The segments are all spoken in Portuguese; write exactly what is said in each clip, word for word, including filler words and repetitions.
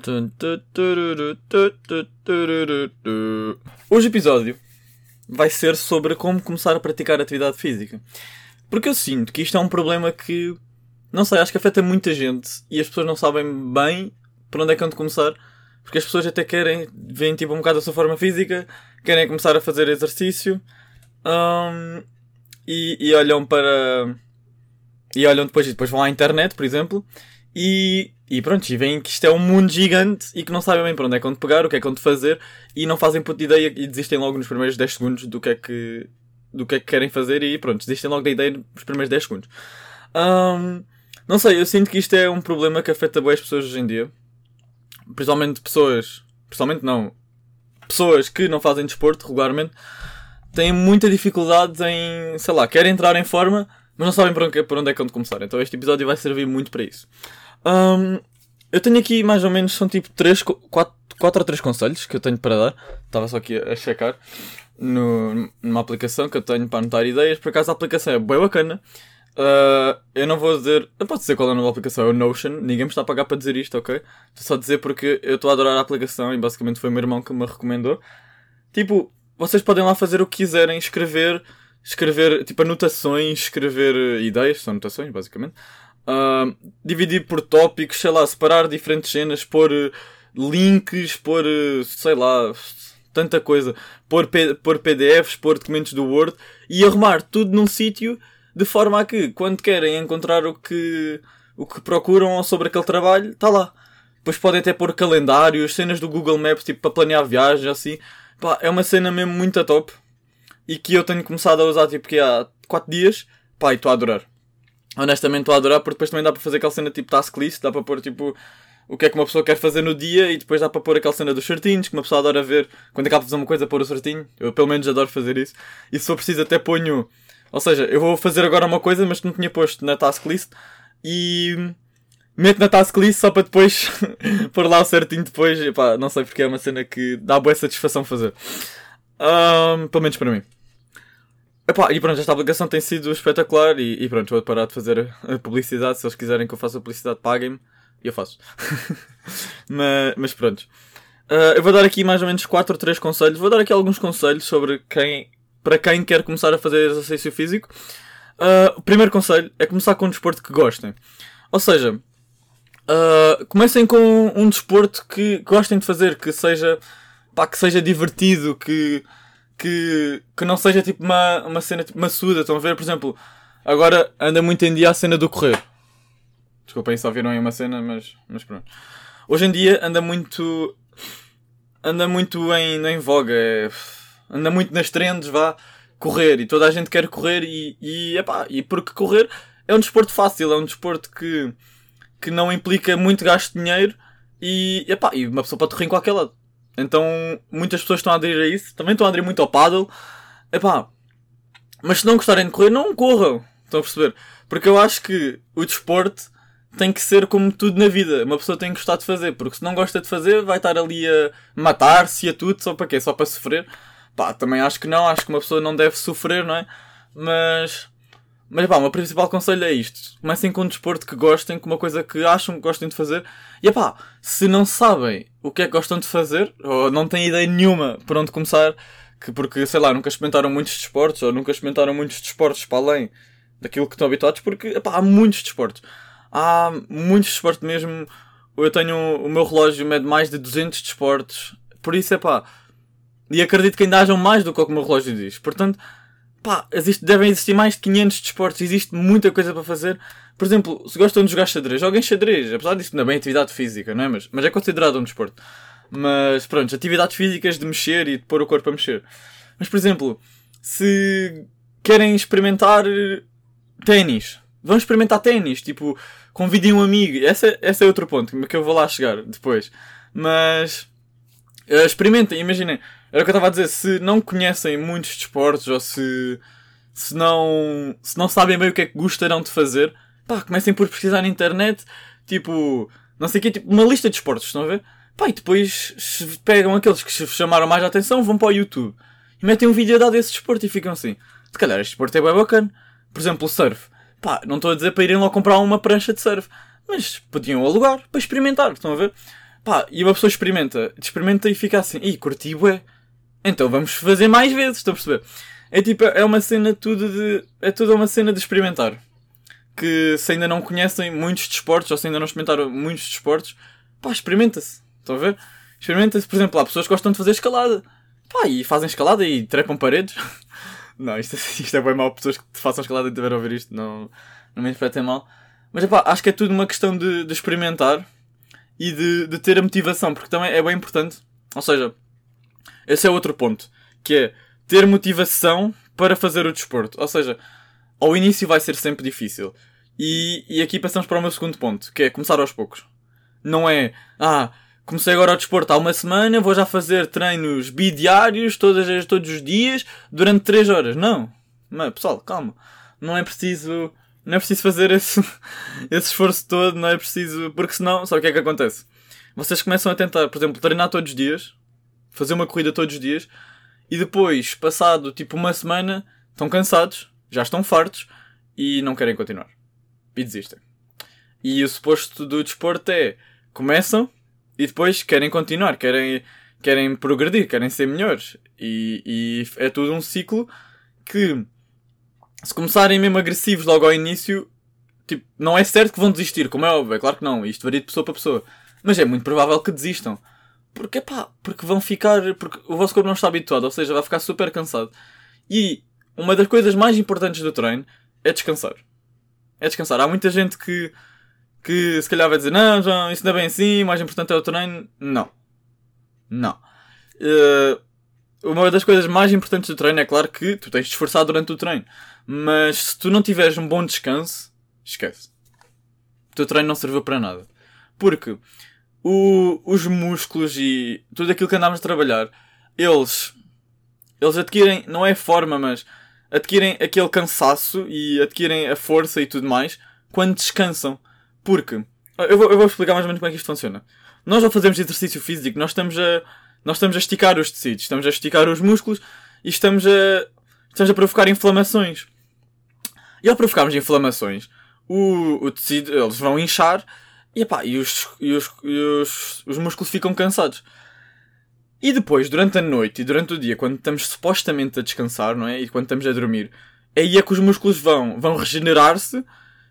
Hoje o episódio vai ser sobre como começar a praticar atividade física. Porque eu sinto que isto é um problema que, não sei, acho que afeta muita gente e as pessoas não sabem bem por onde é que hão de começar. Porque as pessoas até querem, veem tipo um bocado a sua forma física, querem começar a fazer exercício um, e, e olham para... E olham depois e depois vão à internet, por exemplo, e, e pronto, e veem que isto é um mundo gigante e que não sabem bem para onde é que hão de pegar, o que é que hão de fazer, e não fazem puta ideia e desistem logo nos primeiros dez segundos do que é que, do que, é que querem fazer e pronto, desistem logo da ideia nos primeiros dez segundos. Um, não sei, eu sinto que isto é um problema que afeta bem as pessoas hoje em dia. Principalmente pessoas, principalmente não, pessoas que não fazem desporto regularmente, têm muita dificuldade em, sei lá, querem entrar em forma, mas não sabem por onde, por onde é que hão de começar. Então este episódio vai servir muito para isso. Um, eu tenho aqui mais ou menos, são tipo três, quatro, quatro ou três conselhos que eu tenho para dar. Estava só aqui a checar no, numa aplicação que eu tenho para anotar ideias. Por acaso a aplicação é bem bacana. Uh, eu não vou dizer, eu posso dizer qual é a nova aplicação, é o Notion. Ninguém me está a pagar para dizer isto, ok? Estou só a dizer porque eu estou a adorar a aplicação e basicamente foi o meu irmão que me recomendou. Tipo, vocês podem lá fazer o que quiserem, escrever... Escrever, tipo, anotações, escrever ideias, são anotações, basicamente. Uh, dividir por tópicos, sei lá, separar diferentes cenas, pôr uh, links, pôr, uh, sei lá, tanta coisa. Pôr, P- pôr P D Fs, pôr documentos do Word e arrumar tudo num sítio de forma a que, quando querem encontrar o que, o que procuram sobre aquele trabalho, está lá. Depois podem até pôr calendários, cenas do Google Maps, tipo, para planear viagens, assim. Pá, é uma cena mesmo muito a top. E que eu tenho começado a usar tipo que há quatro dias. Pá, e estou a adorar. Honestamente estou a adorar porque depois também dá para fazer aquela cena tipo task list. Dá para pôr tipo o que é que uma pessoa quer fazer no dia. E depois dá para pôr aquela cena dos certinhos. Que uma pessoa adora ver. Quando acaba de fazer uma coisa, pôr o certinho. Eu pelo menos adoro fazer isso. E se for preciso até ponho... Ou seja, eu vou fazer agora uma coisa mas que não tinha posto na task list. E... meto na task list só para depois pôr lá o certinho depois. E, pá, não sei porque é uma cena que dá boa satisfação fazer. Um, pelo menos para mim. Epá, e pronto, esta aplicação tem sido espetacular e, e pronto, vou parar de fazer a publicidade. Se eles quiserem que eu faça a publicidade, paguem-me e eu faço. mas, mas pronto. Uh, eu vou dar aqui mais ou menos quatro ou três conselhos. Vou dar aqui alguns conselhos sobre quem, para quem quer começar a fazer exercício físico. Uh, o primeiro conselho é começar com um desporto que gostem. Ou seja, uh, comecem com um desporto que gostem de fazer, que seja, pá, que seja divertido, que... Que, que não seja tipo uma, uma cena tipo maçuda, estão a ver? Por exemplo, agora anda muito em dia a cena do correr. Desculpem se ouviram aí uma cena, mas, mas pronto. Hoje em dia anda muito... Anda muito em, em voga. É, anda muito nas trends, vá, correr. E toda a gente quer correr e, e, epá, e porque correr é um desporto fácil, é um desporto que, que não implica muito gasto de dinheiro e, epá, e uma pessoa pode correr em qualquer lado. Então, muitas pessoas estão a aderir a isso. Também estão a aderir muito ao paddle. Epá, mas se não gostarem de correr, não corram. Estão a perceber? Porque eu acho que o desporto tem que ser como tudo na vida. Uma pessoa tem que gostar de fazer. Porque se não gosta de fazer, vai estar ali a matar-se e a tudo. Só para quê? Só para sofrer? Pá, também acho que não. Acho que uma pessoa não deve sofrer, não é? Mas... Mas pá, o meu principal conselho é isto. Comecem com um desporto que gostem, com uma coisa que acham que gostem de fazer. E pá, se não sabem o que é que gostam de fazer, ou não têm ideia nenhuma por onde começar, que porque, sei lá, nunca experimentaram muitos desportos, ou nunca experimentaram muitos desportos para além daquilo que estão habituados, porque epá, há muitos desportos. Há muitos desportos mesmo. Eu tenho, o meu relógio mede mais de duzentos desportos. Por isso, epá, e acredito que ainda hajam mais do que o que o meu relógio diz. Portanto, pá, existe, devem existir mais de quinhentos desportos, existe muita coisa para fazer. Por exemplo, se gostam de jogar xadrez, joguem xadrez, apesar disso não é bem atividade física, não é? Mas, mas é considerado um desporto. Mas pronto, atividades físicas de mexer e de pôr o corpo a mexer. Mas por exemplo, se querem experimentar ténis, vão experimentar ténis, tipo, convidem um amigo. Esse, esse é outro ponto que eu vou lá chegar depois. Mas uh, experimentem, imaginem. Era o que eu estava a dizer, se não conhecem muitos desportos ou se, se, não, se não sabem bem o que é que gostarão de fazer, pá, comecem por pesquisar na internet, tipo, não sei o que, tipo, uma lista de desportos, estão a ver? Pá, e depois pegam aqueles que chamaram mais a atenção, vão para o YouTube e metem um vídeo dado desse desporto e ficam assim, se calhar este desporto é bem bacana. Por exemplo, o surf. Pá, não estou a dizer para irem lá comprar uma prancha de surf, mas podiam alugar para experimentar, estão a ver? Pá, e uma pessoa experimenta. Experimenta e fica assim, ih, curti bué. Então vamos fazer mais vezes, estão a perceber? É tipo, é uma cena tudo de... É tudo uma cena de experimentar. Que se ainda não conhecem muitos desportos, ou se ainda não experimentaram muitos desportos, pá, experimenta-se. Estão a ver? Experimenta-se, por exemplo, há pessoas que gostam de fazer escalada. Pá, e fazem escalada e trepam paredes. Não, isto, isto é bem mau. Pessoas que façam escalada e tiveram a ouvir isto, não, não me interpretem mal. Mas, pá, acho que é tudo uma questão de, de experimentar e de, de ter a motivação, porque também é bem importante. Ou seja, esse é outro ponto, que é ter motivação para fazer o desporto. Ou seja, ao início vai ser sempre difícil. E, e aqui passamos para o meu segundo ponto, que é começar aos poucos. Não é, ah, comecei agora ao desporto há uma semana, vou já fazer treinos bidiários todas, todos os dias, durante três horas. Não. Não, pessoal, calma. Não é preciso, não é preciso fazer esse, esse esforço todo, não é preciso, porque senão, sabe o que é que acontece? Vocês começam a tentar, por exemplo, treinar todos os dias, fazer uma corrida todos os dias, e depois, passado tipo uma semana, estão cansados, já estão fartos, e não querem continuar. E desistem. E o suposto do desporto é, começam, e depois querem continuar, querem, querem progredir, querem ser melhores. E, e é tudo um ciclo que, se começarem mesmo agressivos logo ao início, tipo, não é certo que vão desistir, como é óbvio, é claro que não, isto varia de pessoa para pessoa. Mas é muito provável que desistam. Porque, pá, porque vão ficar, porque o vosso corpo não está habituado, ou seja, vai ficar super cansado. E uma das coisas mais importantes do treino é descansar. É descansar. Há muita gente que, que se calhar vai dizer, não, João, isso não é bem assim, o mais importante é o treino. Não. Não. Uh, uma das coisas mais importantes do treino é claro que tu tens de esforçar durante o treino. Mas se tu não tiveres um bom descanso, esquece. O teu treino não serviu para nada. Porque o, os músculos e tudo aquilo que andámos a trabalhar, eles, eles adquirem, não é forma, mas adquirem aquele cansaço e adquirem a força e tudo mais quando descansam. Porque, eu vou, eu vou explicar mais ou menos como é que isto funciona. Nós ao fazermos exercício físico, nós estamos a, nós estamos a esticar os tecidos, estamos a esticar os músculos e estamos a, estamos a provocar inflamações. E ao provocarmos inflamações, o, o tecido, eles vão inchar e, epá, e, os, e, os, e os, os músculos ficam cansados. E depois, durante a noite e durante o dia, quando estamos supostamente a descansar, não é? E quando estamos a dormir, aí é que os músculos vão, vão regenerar-se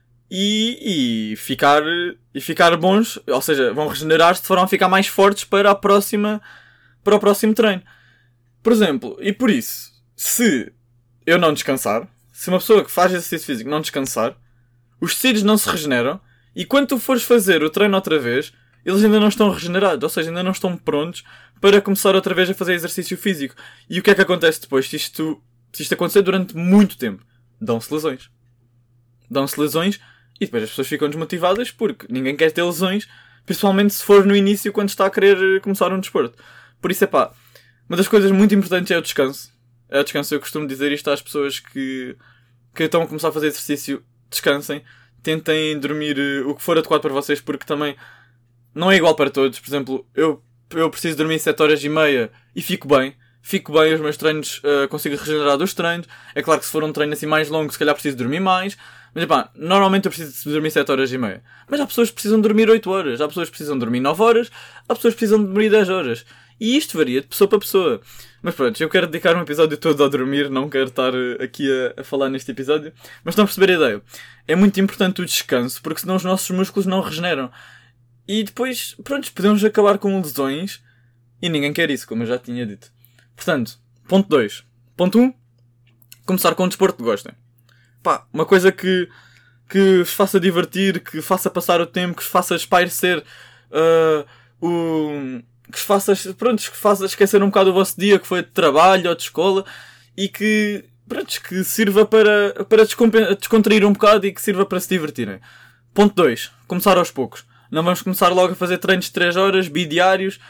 e, e, ficar, e ficar bons, ou seja, vão regenerar-se de forma a ficar mais fortes para a próxima, para o próximo treino. Por exemplo, e por isso, se eu não descansar, se uma pessoa que faz exercício físico não descansar, os tecidos não se regeneram e quando tu fores fazer o treino outra vez, eles ainda não estão regenerados, ou seja, ainda não estão prontos para começar outra vez a fazer exercício físico. E o que é que acontece depois? Se isto, se isto acontecer durante muito tempo, dão-se lesões. Dão-se lesões e depois as pessoas ficam desmotivadas porque ninguém quer ter lesões, principalmente se for no início quando está a querer começar um desporto. Por isso é pá, uma das coisas muito importantes é o descanso. É o descanso. Eu costumo dizer isto às pessoas que, que estão a começar a fazer exercício. Descansem. Tentem dormir o que for adequado para vocês, porque também não é igual para todos. Por exemplo, eu, eu preciso dormir sete horas e meia e fico bem. Fico bem, os meus treinos, uh, consigo regenerar dos treinos. É claro que se for um treino assim mais longo, se calhar preciso dormir mais. Mas pá, normalmente eu preciso dormir sete horas e meia. Mas há pessoas que precisam dormir oito horas. Há pessoas que precisam dormir nove horas. Há pessoas que precisam dormir dez horas. E isto varia de pessoa para pessoa. Mas pronto, eu quero dedicar um episódio todo a dormir. Não quero estar aqui a, a falar neste episódio. Mas estão a perceber a ideia. É muito importante o descanso, porque senão os nossos músculos não regeneram. E depois, pronto, podemos acabar com lesões. E ninguém quer isso, como eu já tinha dito. Portanto, ponto dois. Ponto um. Começar com um desporto que gostem. Pá, uma coisa que, que vos faça divertir, que faça passar o tempo, que vos faça espairecer uh, o... que vos faça, pronto, que faça esquecer um bocado o vosso dia, que foi de trabalho ou de escola, e que, pronto, que sirva para, para descontrair um bocado e que sirva para se divertirem. Ponto dois. Começar aos poucos. Não vamos começar logo a fazer treinos de três horas, bidiários.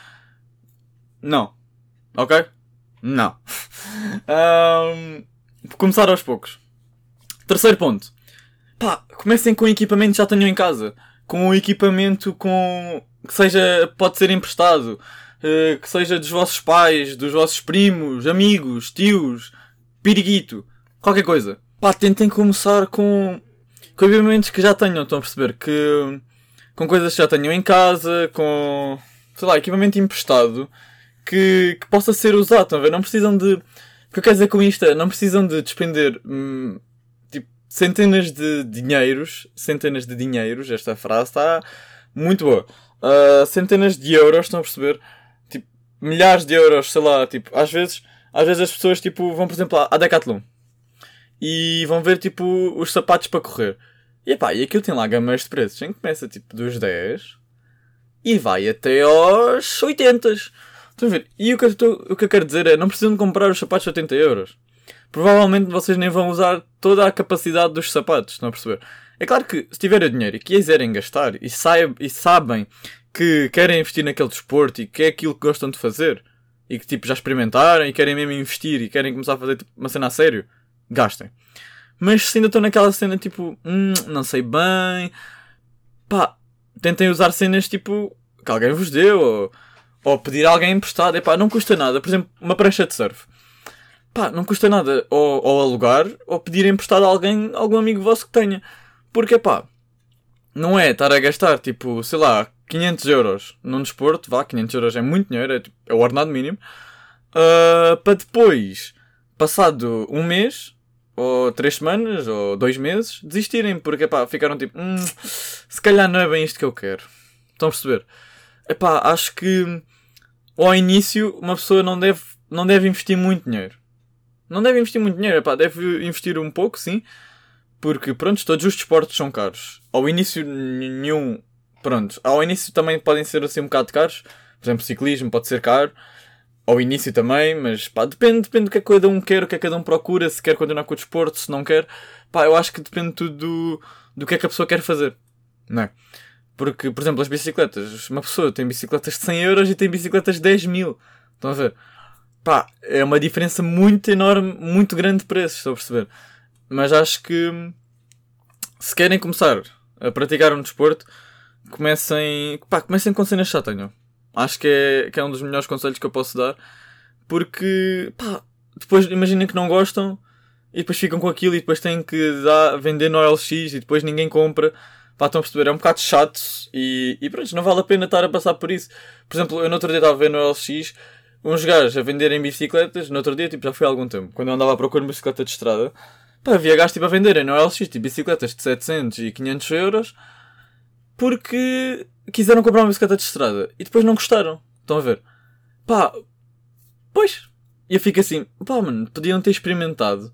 Não. Ok? Não. um, começar aos poucos. Terceiro ponto. Pá, comecem com o equipamento que já tenham em casa. Com o equipamento com... que seja, pode ser emprestado. Uh, que seja dos vossos pais, dos vossos primos, amigos, tios, piriguito. Qualquer coisa. Pá, tentem começar com... com equipamentos que já tenham, estão a perceber? Que... com coisas que já tenham em casa, com... sei lá, equipamento emprestado que, que possa ser usado, estão a ver? Não precisam de... O que eu quero dizer com isto é, não precisam de despender hum, tipo, centenas de dinheiros, centenas de dinheiros, esta frase está muito boa, uh, centenas de euros, estão a perceber? Tipo, milhares de euros, sei lá, tipo, às vezes, às vezes as pessoas tipo, vão, por exemplo, à Decathlon e vão ver tipo os sapatos para correr. E epá, e aquilo tem lá gamas de preços, em que começa tipo dos dez e vai até aos oitenta. Estão a ver? E o que, eu estou, o que eu quero dizer é, não precisam de comprar os sapatos de oitenta euros. Provavelmente vocês nem vão usar toda a capacidade dos sapatos, estão a perceber? É claro que se tiverem dinheiro e quiserem gastar e, saib, e sabem que querem investir naquele desporto e que é aquilo que gostam de fazer e que tipo já experimentaram e querem mesmo investir e querem começar a fazer tipo, uma cena a sério, gastem. Mas se ainda estão naquela cena tipo, hum, não sei bem, pá, tentem usar cenas tipo que alguém vos deu ou... Ou pedir a alguém emprestado. Epá, não custa nada. Por exemplo, uma prancha de surf. Pá, não custa nada ou, ou alugar ou pedir emprestado a alguém, algum amigo vosso que tenha. Porque, pá, não é estar a gastar, tipo, sei lá, quinhentos euros num desporto. Vá, quinhentos euros é muito dinheiro, é, tipo, é o ordenado mínimo. Uh, para depois, passado um mês, ou três semanas, ou dois meses, desistirem. Porque, pá, ficaram tipo, hum, se calhar não é bem isto que eu quero. Estão a perceber? Epá, acho que ao início uma pessoa não deve, não deve investir muito dinheiro. Não deve investir muito dinheiro, epá, deve investir um pouco, sim. Porque, pronto, todos os desportos são caros. Ao início, nenhum... Pronto, ao início também podem ser assim um bocado caros. Por exemplo, ciclismo pode ser caro. Ao início também, mas pá, depende, depende do que é que cada um quer, o que é que cada um procura, se quer continuar com o desporto, se não quer. Pá, eu acho que depende tudo do, do que é que a pessoa quer fazer. Não é? Porque, por exemplo, as bicicletas. Uma pessoa tem bicicletas de cem euros e tem bicicletas de dez mil. Estão a ver? Pá, é uma diferença muito enorme, muito grande de preços, estou a perceber. Mas acho que se querem começar a praticar um desporto, comecem, pá, comecem com cenas que já tenham. Acho que é, que é um dos melhores conselhos que eu posso dar. Porque, pá, depois imaginem que não gostam e depois ficam com aquilo e depois têm que dar, vender no O L X e depois ninguém compra. Pá, estão a perceber? É um bocado chato e, e pronto, não vale a pena estar a passar por isso. Por exemplo, eu no outro dia estava a ver no O L X uns gajos a venderem bicicletas. No outro dia, tipo, já foi há algum tempo, quando eu andava a procurar uma bicicleta de estrada. Pá, havia gajos tipo, a venderem no O L X tipo, bicicletas de setecentos e quinhentos euros porque quiseram comprar uma bicicleta de estrada e depois não gostaram. Estão a ver? Pá, pois. E eu fico assim, pá, mano, podiam ter experimentado,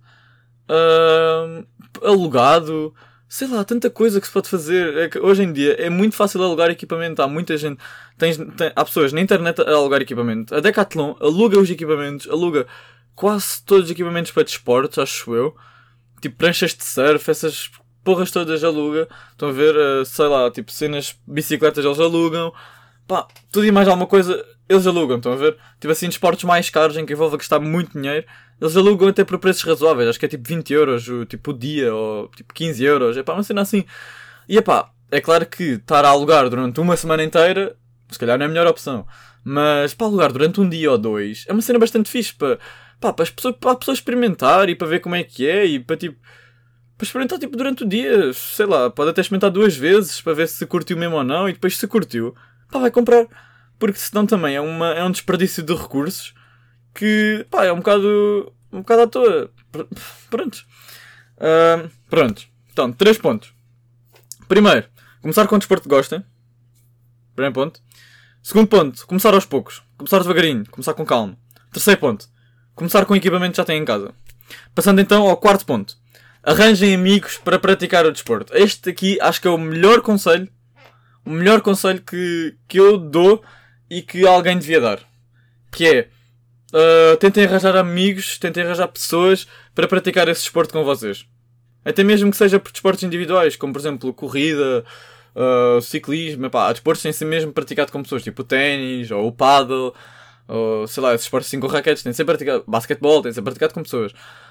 uh, alugado. Sei lá, tanta coisa que se pode fazer. É que hoje em dia é muito fácil alugar equipamento. Há muita gente. Tens, tem, há pessoas na internet a alugar equipamento. A Decathlon aluga os equipamentos. Aluga quase todos os equipamentos para desportos, acho eu. Tipo pranchas de surf, essas porras todas aluga. Estão a ver, uh, sei lá, tipo cenas, bicicletas eles alugam. Pá, tudo e mais alguma coisa eles alugam, estão a ver? Tipo assim, desportos mais caros em que envolve gastar muito dinheiro. Eles alugam até por preços razoáveis. Acho que é tipo vinte euros o, tipo, o dia, ou tipo quinze euros. É pá, uma cena assim. E é pá, é claro que estar a alugar durante uma semana inteira, se calhar não é a melhor opção. Mas para alugar durante um dia ou dois, é uma cena bastante fixe para, pá, para, as pessoas, para a pessoa experimentar e para ver como é que é. E para tipo, para experimentar tipo durante o dia. Sei lá, pode até experimentar duas vezes para ver se curtiu mesmo ou não. E depois se curtiu, pá, vai comprar. Porque senão também é, uma, é um desperdício de recursos que, pá, é um bocado, um bocado à toa. Pronto. Uh, pronto. Então, três pontos. Primeiro, começar com o desporto que gostem. Primeiro ponto. Segundo ponto, começar aos poucos. Começar devagarinho. Começar com calma. Terceiro ponto, começar com o equipamento que já têm em casa. Passando então ao quarto ponto. Arranjem amigos para praticar o desporto. Este aqui acho que é o melhor conselho. O melhor conselho que, que eu dou e que alguém devia dar. Que é, uh, tentem arranjar amigos, tentem arranjar pessoas para praticar esse desporto com vocês. Até mesmo que seja por desportos individuais, como por exemplo corrida, uh, ciclismo. Epá, há desportos sem ser mesmo praticado com pessoas, tipo o ténis, ou o paddle, ou sei lá, esses esportes assim com raquetes, tem de ser praticado. Basquetebol, tem de ser praticado com pessoas.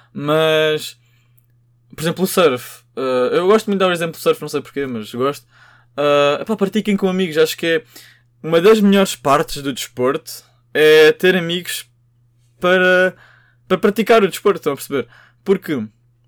Mas, por exemplo, o surf. Uh, eu gosto muito de dar o exemplo do surf, não sei porquê, mas gosto. Uh, epá, pratiquem com amigos, acho que é uma das melhores partes do desporto é ter amigos para, para praticar o desporto, estão a perceber? Porque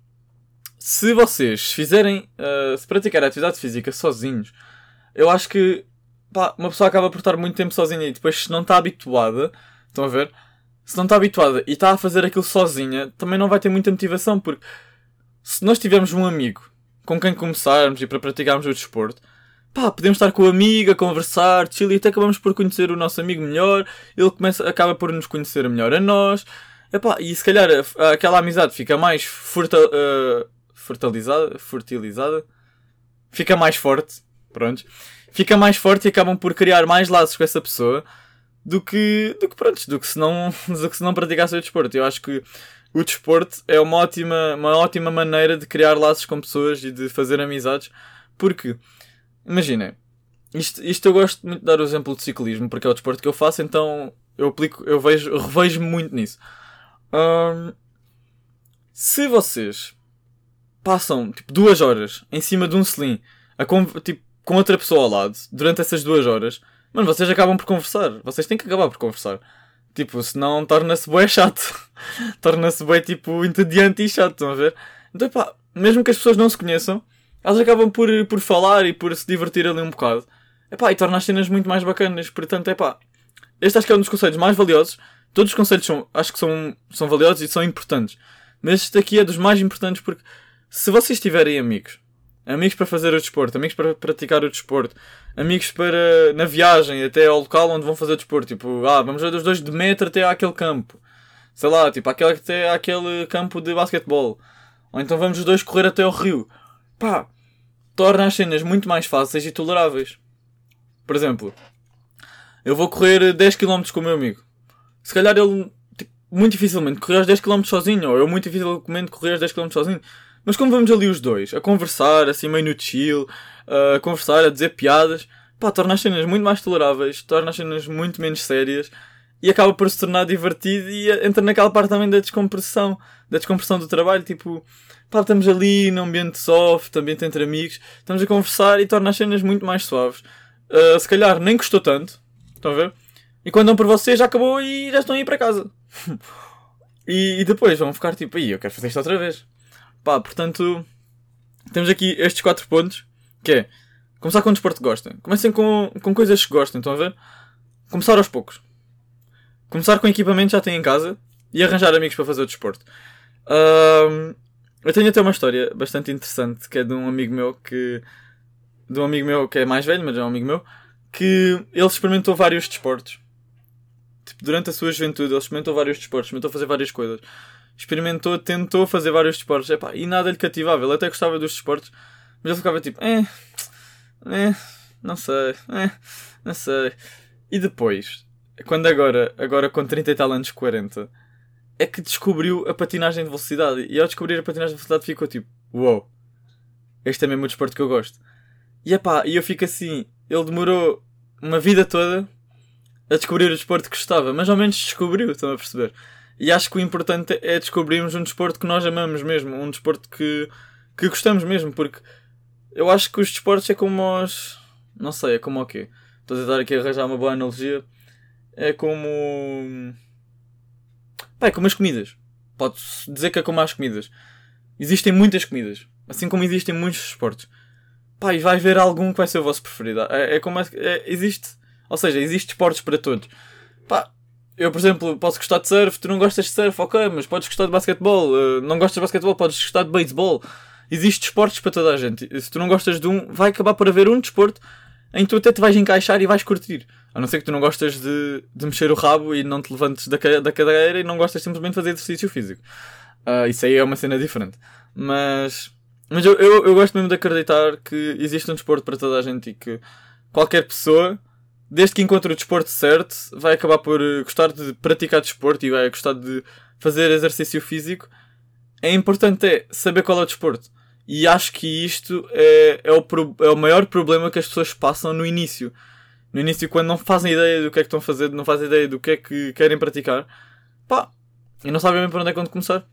se vocês fizerem, uh, se praticar a atividade física sozinhos, eu acho que pá, uma pessoa acaba por estar muito tempo sozinha e depois se não está habituada, estão a ver? Se não está habituada e está a fazer aquilo sozinha, também não vai ter muita motivação, porque se nós tivermos um amigo com quem começarmos e para praticarmos o desporto, pá, podemos estar com o amigo a conversar, chill, e até acabamos por conhecer o nosso amigo melhor, ele começa, acaba por nos conhecer melhor a nós, epá, e se calhar a, a, aquela amizade fica mais forta, uh, fortalizada, fortilizada, fica mais forte, pronto, fica mais forte e acabam por criar mais laços com essa pessoa do que, do que, pronto, do que se não, do que se não praticasse o desporto. Eu acho que o desporto é uma ótima, uma ótima maneira de criar laços com pessoas e de fazer amizades, porque, imaginem, isto, isto eu gosto muito de dar o exemplo de ciclismo, porque é o desporto que eu faço, então eu aplico, eu vejo, eu revejo-me muito nisso. Hum, se vocês passam, tipo, duas horas em cima de um selim, a conv- tipo, com outra pessoa ao lado, durante essas duas horas, mano, vocês acabam por conversar. Vocês têm que acabar por conversar. Tipo, senão torna-se bué chato. Torna-se bué, tipo, entediante e chato, estão a ver? Então, pá, mesmo que as pessoas não se conheçam, elas acabam por, por falar e por se divertir ali um bocado. Epá, e torna as cenas muito mais bacanas. Portanto, epá, este acho que é um dos conselhos mais valiosos. Todos os conselhos são, acho que são, são valiosos e são importantes. Mas este aqui é dos mais importantes porque se vocês tiverem amigos, amigos para fazer o desporto, amigos para praticar o desporto, amigos para, na viagem, até ao local onde vão fazer o desporto, tipo, ah, vamos os dois de metro até àquele campo. Sei lá, tipo, aquele, até àquele campo de basquetebol. Ou então vamos os dois correr até ao rio. Pá, torna as cenas muito mais fáceis e toleráveis. Por exemplo, eu vou correr dez quilómetros com o meu amigo. Se calhar ele, tipo, muito dificilmente correr aos dez quilómetros sozinho, ou eu muito dificilmente correr aos dez quilómetros sozinho. Mas como vamos ali os dois, a conversar, assim meio no chill, a conversar, a dizer piadas, pá, torna as cenas muito mais toleráveis, torna as cenas muito menos sérias e acaba por se tornar divertido e entra naquela parte também da descompressão, da descompressão do trabalho, tipo, pá, estamos ali num ambiente soft, ambiente entre amigos, estamos a conversar e torna as cenas muito mais suaves. Uh, se calhar nem custou tanto, estão a ver? E quando dão por vocês já acabou e já estão a ir para casa. e, e depois vão ficar tipo, aí eu quero fazer isto outra vez. Pá, portanto, temos aqui estes quatro pontos, que é começar com um desporto que gostem. Comecem com, com coisas que gostem, estão a ver? Começar aos poucos. Começar com equipamento que já têm em casa e arranjar amigos para fazer o desporto. Um, eu tenho até uma história bastante interessante, que é de um amigo meu que... De um amigo meu que é mais velho, mas é um amigo meu, que ele experimentou vários desportos. Tipo, durante a sua juventude ele experimentou vários desportos, experimentou fazer várias coisas. Experimentou, tentou fazer vários desportos. Epá, e nada lhe cativava. Ele até gostava dos desportos, mas ele ficava tipo, eh, eh, não sei, eh, não sei. E depois, quando agora, agora com trinta e tal anos, quarenta, é que descobriu a patinagem de velocidade. E ao descobrir a patinagem de velocidade ficou tipo, uou, wow, este é mesmo o desporto que eu gosto. E epá, e eu fico assim, ele demorou uma vida toda a descobrir o desporto que gostava, mas ao menos descobriu, estão a perceber? E acho que o importante é descobrirmos um desporto que nós amamos mesmo, um desporto que, que gostamos mesmo, porque eu acho que os desportos é como os... Não sei, é como o quê? Estou a tentar aqui arranjar uma boa analogia. É como... Pá, é como as comidas. Pode-se dizer que é como as comidas. Existem muitas comidas, assim como existem muitos desportos. Pá, e vai haver algum que vai ser o vosso preferido. É, é como... É, é, existe... Ou seja, existe desportos para todos. Pá... Eu, por exemplo, posso gostar de surf, tu não gostas de surf, ok, mas podes gostar de basquetebol. Uh, não gostas de basquetebol, podes gostar de beisebol. Existem desportos para toda a gente. E se tu não gostas de um, vai acabar por haver um desporto em que tu até te vais encaixar e vais curtir. A não ser que tu não gostas de, de mexer o rabo e não te levantes da, da cadeira e não gostas simplesmente de fazer exercício físico. Uh, isso aí é uma cena diferente. Mas, mas eu, eu, eu gosto mesmo de acreditar que existe um desporto para toda a gente e que qualquer pessoa... Desde que encontre o desporto certo, vai acabar por gostar de praticar desporto e vai gostar de fazer exercício físico. É importante é saber qual é o desporto. E acho que isto é, é, o, é o maior problema que as pessoas passam no início. No início, quando não fazem ideia do que é que estão a fazer, não fazem ideia do que é que querem praticar. Pá, e não sabem bem para onde é que vão começar.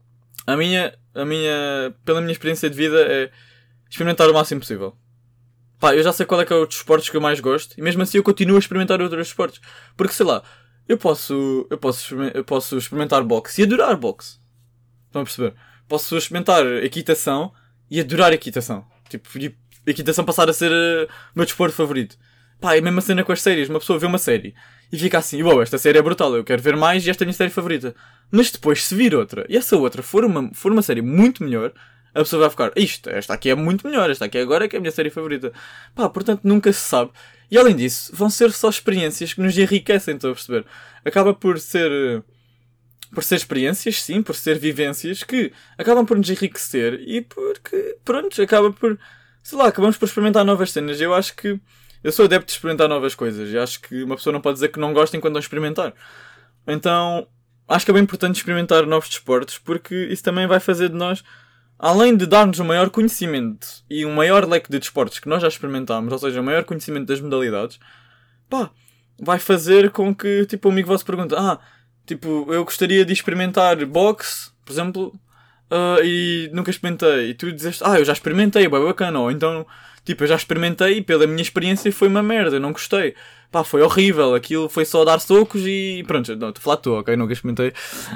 A minha, a minha, pela minha experiência de vida é experimentar o máximo possível. Pá, eu já sei qual é que é o desportos que eu mais gosto e mesmo assim eu continuo a experimentar outros desportos. Porque sei lá, eu posso, eu posso, eu posso experimentar boxe e adorar boxe. Estão a perceber? Posso experimentar equitação e adorar equitação. Tipo, e equitação passar a ser uh, o meu desporto favorito. Pá, é a mesma cena com as séries. Uma pessoa vê uma série e fica assim, uau, esta série é brutal, eu quero ver mais e esta é a minha série favorita. Mas depois, se vir outra, e essa outra for uma, for uma série muito melhor, a pessoa vai ficar, isto, esta aqui é muito melhor, esta aqui agora é que é a minha série favorita. Pá, portanto, nunca se sabe. E além disso, vão ser só experiências que nos enriquecem, estou a perceber. Acaba por ser... Por ser experiências, sim, por ser vivências que acabam por nos enriquecer e porque, pronto, acaba por... Sei lá, acabamos por experimentar novas cenas. Eu acho que... Eu sou adepto de experimentar novas coisas. E acho que uma pessoa não pode dizer que não gosta enquanto não experimentar. Então, acho que é bem importante experimentar novos desportos porque isso também vai fazer de nós... Além de dar-nos um maior conhecimento e um maior leque de desportos que nós já experimentámos, ou seja, um maior conhecimento das modalidades, pá, vai fazer com que, tipo, o amigo vosso pergunte, ah, tipo, eu gostaria de experimentar boxe, por exemplo, uh, e nunca experimentei. E tu dizeste, ah, eu já experimentei, é bem bacana. Ou então, tipo, eu já experimentei e pela minha experiência foi uma merda, eu não gostei. Pá, foi horrível, aquilo foi só dar socos e pronto, não, estou a falar tu, ok, nunca experimentei.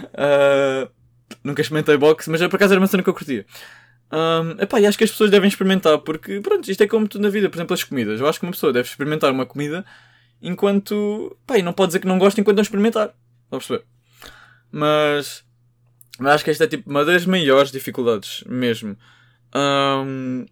Uh, nunca experimentei boxe, mas por acaso era uma cena que eu curtia. Um, epá, e acho que as pessoas devem experimentar, porque, pronto, isto é como tudo na vida, por exemplo, as comidas. Eu acho que uma pessoa deve experimentar uma comida enquanto, pá, e não pode dizer que não gosta enquanto não experimentar. Estão a perceber? Mas, mas acho que esta é tipo uma das maiores dificuldades mesmo. Um,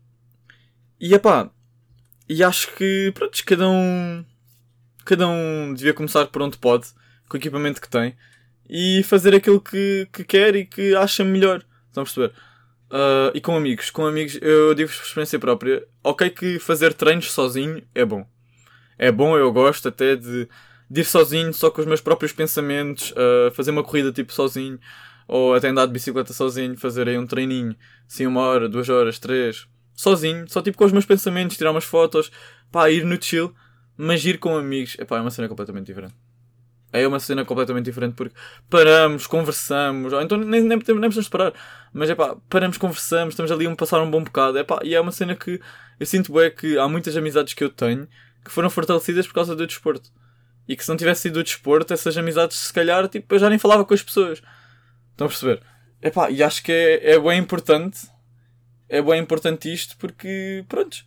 e epá, e acho que, pronto, cada um, cada um devia começar por onde pode, com o equipamento que tem, e fazer aquilo que, que quer e que acha melhor. Estão a perceber? Uh, e com amigos. Com amigos, eu digo por experiência própria, ok que fazer treinos sozinho é bom. É bom, eu gosto até de, de ir sozinho, só com os meus próprios pensamentos, uh, fazer uma corrida tipo sozinho, ou até andar de bicicleta sozinho, fazer aí um treininho, assim uma hora, duas horas, três, sozinho, só tipo com os meus pensamentos, tirar umas fotos, pá, ir no chill, mas ir com amigos, epá, é uma cena completamente diferente. É uma cena completamente diferente porque paramos, conversamos, ou então nem, nem, nem precisamos parar, mas é pá, paramos, conversamos, estamos ali a passar um bom bocado, é pá, e é uma cena que eu sinto bem que há muitas amizades que eu tenho que foram fortalecidas por causa do desporto. E que se não tivesse sido o desporto, essas amizades se calhar, tipo, eu já nem falava com as pessoas. Estão a perceber? É pá, e acho que é, é bem importante, é bem importante isto porque, pronto,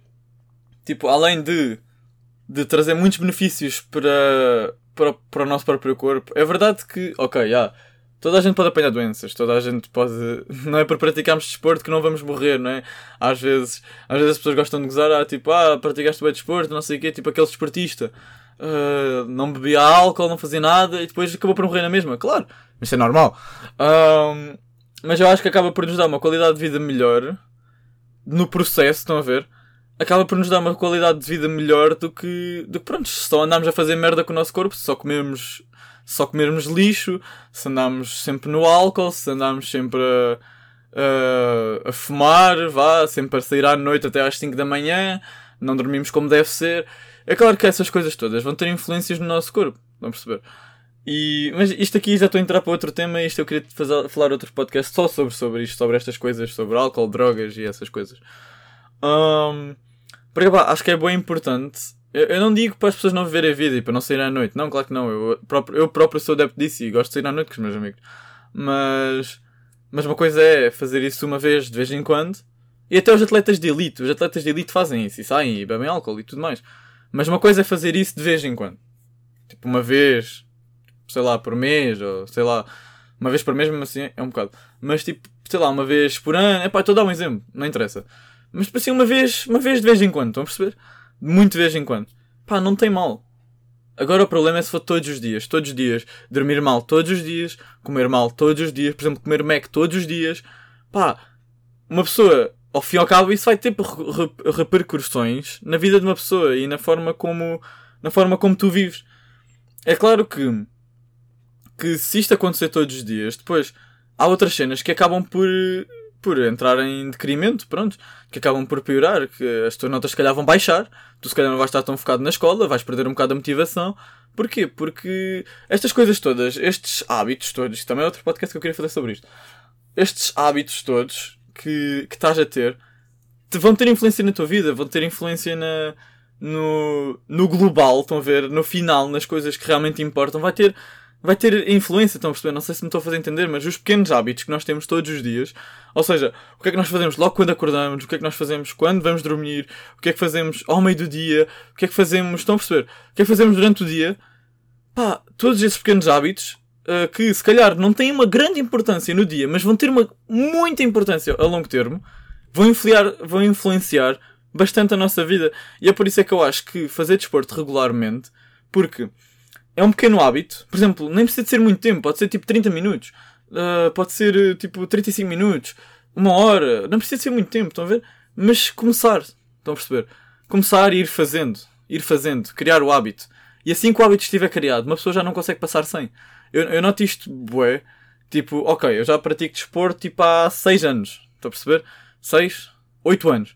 tipo, além de, de trazer muitos benefícios para... Para, para o nosso próprio corpo. É verdade que, ok, yeah, toda a gente pode apanhar doenças, toda a gente pode... Não é por praticarmos desporto que não vamos morrer, não é? Às vezes, às vezes as pessoas gostam de gozar, ah, tipo, ah, praticaste bem desporto, não sei o quê, tipo aquele desportista. Uh, não bebia álcool, não fazia nada e depois acabou por morrer na mesma. Claro, isso é normal. Um, mas eu acho que acaba por nos dar uma qualidade de vida melhor no processo, estão a ver? Acaba por nos dar uma qualidade de vida melhor do que, do que pronto, se só andarmos a fazer merda com o nosso corpo, se só comermos, só comermos lixo, se andarmos sempre no álcool, se andarmos sempre a, a, a fumar, vá, sempre a sair à noite até às cinco da manhã, não dormimos como deve ser. É claro que essas coisas todas vão ter influências no nosso corpo, vão perceber? E, mas isto aqui já estou a entrar para outro tema e isto eu queria fazer, falar outro podcast só sobre, sobre isto, sobre estas coisas, sobre álcool, drogas e essas coisas. Um, Porque pá, acho que é bem importante. Eu, eu não digo para as pessoas não viverem a vida e para não sair à noite. Não, claro que não. Eu próprio, eu próprio sou adepto disso e gosto de sair à noite com os meus amigos. Mas, mas uma coisa é fazer isso uma vez, de vez em quando. E até os atletas de elite. Os atletas de elite fazem isso. E saem e bebem álcool e tudo mais. Mas uma coisa é fazer isso de vez em quando. Tipo uma vez, sei lá, por mês. Ou sei lá, uma vez por mês mesmo assim é um bocado. Mas tipo, sei lá, uma vez por ano. É pá, estou a dar um exemplo. Não interessa. Mas assim uma vez, uma vez de vez em quando, estão a perceber? Muito de vez em quando. Pá, não tem mal. Agora o problema é se for todos os dias. Todos os dias. Dormir mal todos os dias. Comer mal todos os dias. Por exemplo, comer Mac todos os dias. Pá, uma pessoa, ao fim e ao cabo, isso vai ter repercussões na vida de uma pessoa e na forma como, na forma como tu vives. É claro que, que se isto acontecer todos os dias, depois há outras cenas que acabam por... por entrar em decrimento, pronto, que acabam por piorar, que as tuas notas se calhar vão baixar, tu se calhar não vais estar tão focado na escola, vais perder um bocado a motivação. Porquê? Porque estas coisas todas, estes hábitos todos, também é outro podcast que eu queria fazer sobre isto, estes hábitos todos que, que estás a ter, te vão ter influência na tua vida, vão ter influência na, no, no global, estão a ver, no final, nas coisas que realmente importam, vai ter, vai ter influência, estão a perceber? Não sei se me estou a fazer entender, mas os pequenos hábitos que nós temos todos os dias, ou seja, o que é que nós fazemos logo quando acordamos, o que é que nós fazemos quando vamos dormir, o que é que fazemos ao meio do dia, o que é que fazemos, estão a perceber? O que é que fazemos durante o dia, pá, todos esses pequenos hábitos, uh, que se calhar não têm uma grande importância no dia, mas vão ter uma muita importância a longo termo, vão influenciar, vão influenciar bastante a nossa vida. E é por isso é que eu acho que fazer desporto regularmente, porque é um pequeno hábito, por exemplo, nem precisa de ser muito tempo, pode ser tipo trinta minutos, uh, pode ser tipo trinta e cinco minutos, uma hora, não precisa de ser muito tempo, estão a ver? Mas começar, estão a perceber? Começar e ir fazendo, ir fazendo, criar o hábito. E assim que o hábito estiver criado, uma pessoa já não consegue passar sem. Eu, eu noto isto, bué, tipo, ok, eu já pratico desporto tipo há seis anos, estão a perceber? seis, oito anos.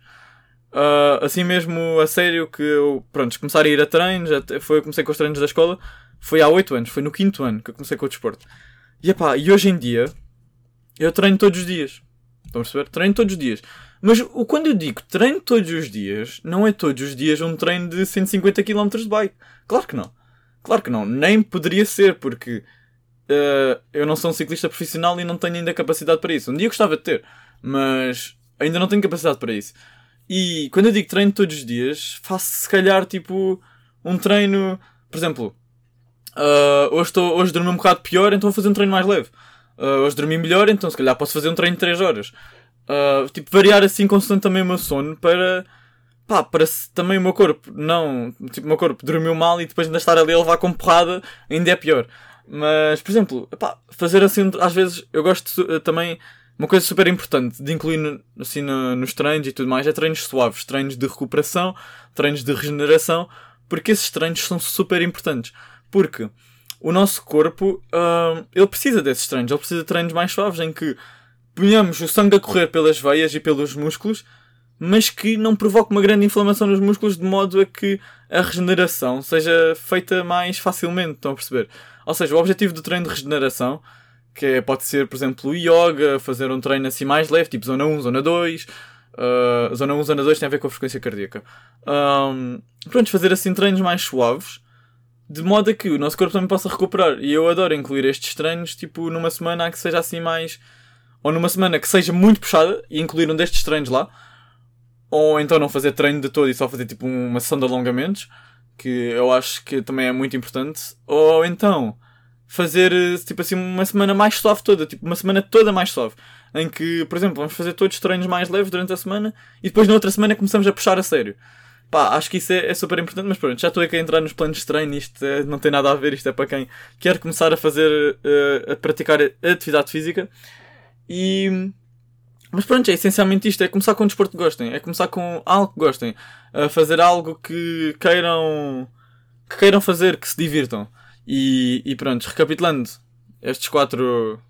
Uh, assim mesmo, a sério, que eu, pronto, começar a ir a treinos, até foi, eu comecei com os treinos da escola, foi há oito anos, foi no quinto ano que eu comecei com o desporto. E epá, e hoje em dia, eu treino todos os dias. Estão a perceber? Treino todos os dias. Mas o, quando eu digo treino todos os dias, não é todos os dias um treino de cento e cinquenta quilómetros de bike. Claro que não. Claro que não. Nem poderia ser, porque uh, eu não sou um ciclista profissional e não tenho ainda capacidade para isso. Um dia eu gostava de ter, mas ainda não tenho capacidade para isso. E quando eu digo treino todos os dias, faço se calhar tipo um treino, por exemplo, uh, hoje, estou, hoje dormi um bocado pior, então vou fazer um treino mais leve. Uh, hoje dormi melhor, então se calhar posso fazer um treino de três horas. Uh, tipo, variar assim constante também o meu sono para, pá, para também o meu corpo, não, tipo, o meu corpo dormiu mal e depois ainda estar ali a levar com porrada ainda é pior. Mas, por exemplo, pá, fazer assim, às vezes eu gosto uh, também. Uma coisa super importante de incluir no, assim, no, nos treinos e tudo mais é treinos suaves, treinos de recuperação, treinos de regeneração, porque esses treinos são super importantes. Porque o nosso corpo, uh, ele precisa desses treinos, ele precisa de treinos mais suaves em que ponhamos o sangue a correr pelas veias e pelos músculos, mas que não provoque uma grande inflamação nos músculos de modo a que a regeneração seja feita mais facilmente, estão a perceber? Ou seja, o objetivo do treino de regeneração, que é, pode ser, por exemplo, o yoga, fazer um treino assim mais leve, tipo zona um, zona dois. Uh, zona um, zona dois tem a ver com a frequência cardíaca. Um, pronto, fazer assim treinos mais suaves, de modo a que o nosso corpo também possa recuperar. E eu adoro incluir estes treinos, tipo, numa semana que seja assim mais... Ou numa semana que seja muito puxada, e incluir um destes treinos lá. Ou então não fazer treino de todo e só fazer tipo uma sessão de alongamentos, que eu acho que também é muito importante. Ou então fazer, tipo assim, uma semana mais suave toda, tipo, uma semana toda mais suave, em que, por exemplo, vamos fazer todos treinos mais leves durante a semana, e depois na outra semana começamos a puxar a sério. Pá, acho que isso é, é super importante, mas pronto, já estou aqui a entrar nos planos de treino, isto é, não tem nada a ver, isto é para quem quer começar a fazer, uh, a praticar atividade física, e... Mas pronto, é essencialmente isto, é começar com um desporto que gostem, é começar com algo que gostem, a fazer algo que queiram, que queiram fazer, que se divirtam. E, e pronto, recapitulando estes quatro,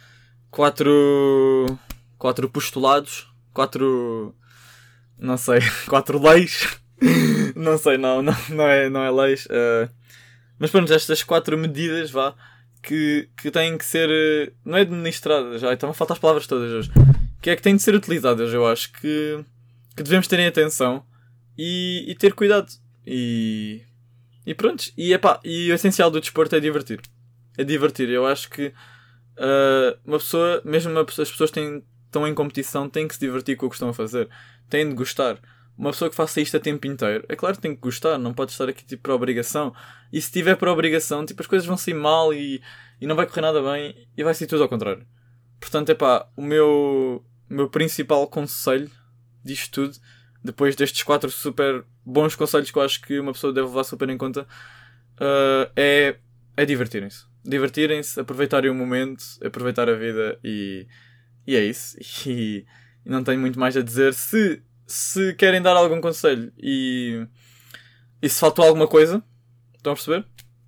quatro, quatro postulados, quatro, não sei, quatro leis, não sei, não, não, não, é, não é leis, uh, mas pronto, estas quatro medidas, vá, que, que têm que ser, não é administradas, já, então faltam as palavras todas hoje, que é que têm de ser utilizadas, eu acho que, que devemos terem atenção e, e ter cuidado, e... E pronto, e, epá, e o essencial do desporto é divertir. É divertir. Eu acho que uh, uma pessoa, mesmo uma pessoa, as pessoas têm, estão em competição, têm que se divertir com o que estão a fazer. Têm de gostar. Uma pessoa que faça isto a tempo inteiro, é claro que tem que gostar, não pode estar aqui tipo por obrigação. E se tiver por obrigação, tipo, as coisas vão sair mal e, e não vai correr nada bem e vai ser tudo ao contrário. Portanto, epá, o meu, o meu principal conselho disto tudo, depois destes quatro super bons conselhos que eu acho que uma pessoa deve levar super em conta, uh, é, é divertirem-se. Divertirem-se, aproveitarem o momento, aproveitar a vida e, e é isso. E, e não tenho muito mais a dizer. Se, se querem dar algum conselho e, e se faltou alguma coisa, estão a perceber?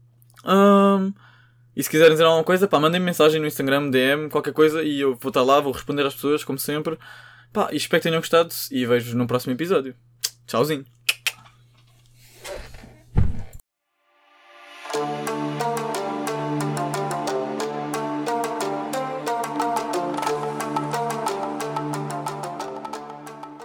Um, e se quiserem dizer alguma coisa, pá, mandem mensagem no Instagram, D M, qualquer coisa, e eu vou estar lá, vou responder às pessoas, como sempre. Pá, e espero que tenham gostado e vejo-vos no próximo episódio. Tchauzinho.